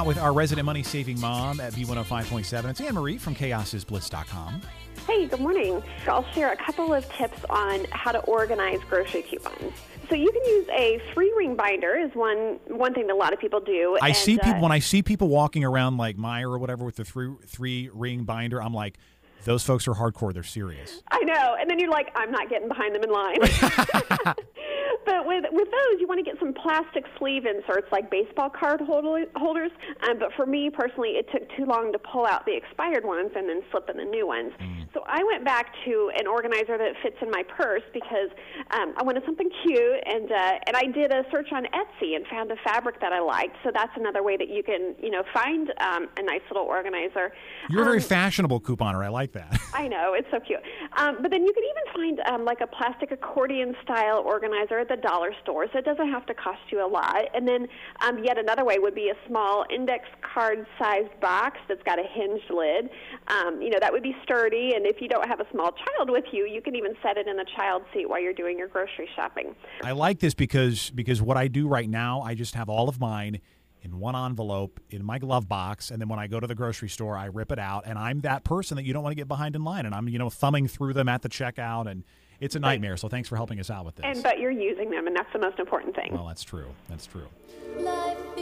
out with our resident money-saving mom at B105.7. It's Anne-Marie from chaosisbliss.com. Hey, good morning. I'll share a couple of tips on how to organize grocery coupons. So you can use a 3-ring binder is one thing that a lot of people do. I see people when I see people walking around like Meijer or whatever with the three-ring binder, I'm like, those folks are hardcore. They're serious. I know. And then you're like, I'm not getting behind them in line. But with those, you want to get some plastic sleeve inserts like baseball card holders. But for me personally, it took too long to pull out the expired ones and then slip in the new ones. So I went back to an organizer that fits in my purse because I wanted something cute. And I did a search on Etsy and found a fabric that I liked. So that's another way that you can, find a nice little organizer. You're a very fashionable couponer. I like that. I know. It's so cute. But then you can even find like a plastic accordion-style organizer at the dollar store, so it doesn't have to cost you a lot. And then yet another way would be a small index card-sized box that's got a hinged lid. That would be sturdy, and if you don't have a small child with you, you can even set it in the child seat while you're doing your grocery shopping. I like this because what I do right now, I just have all of mine in one envelope in my glove box, and then when I go to the grocery store, I rip it out, and I'm that person that you don't want to get behind in line, and I'm thumbing through them at the checkout, and it's a nightmare. So thanks for helping us out with this. But you're using them, and that's the most important thing. Well, that's true. That's true. Life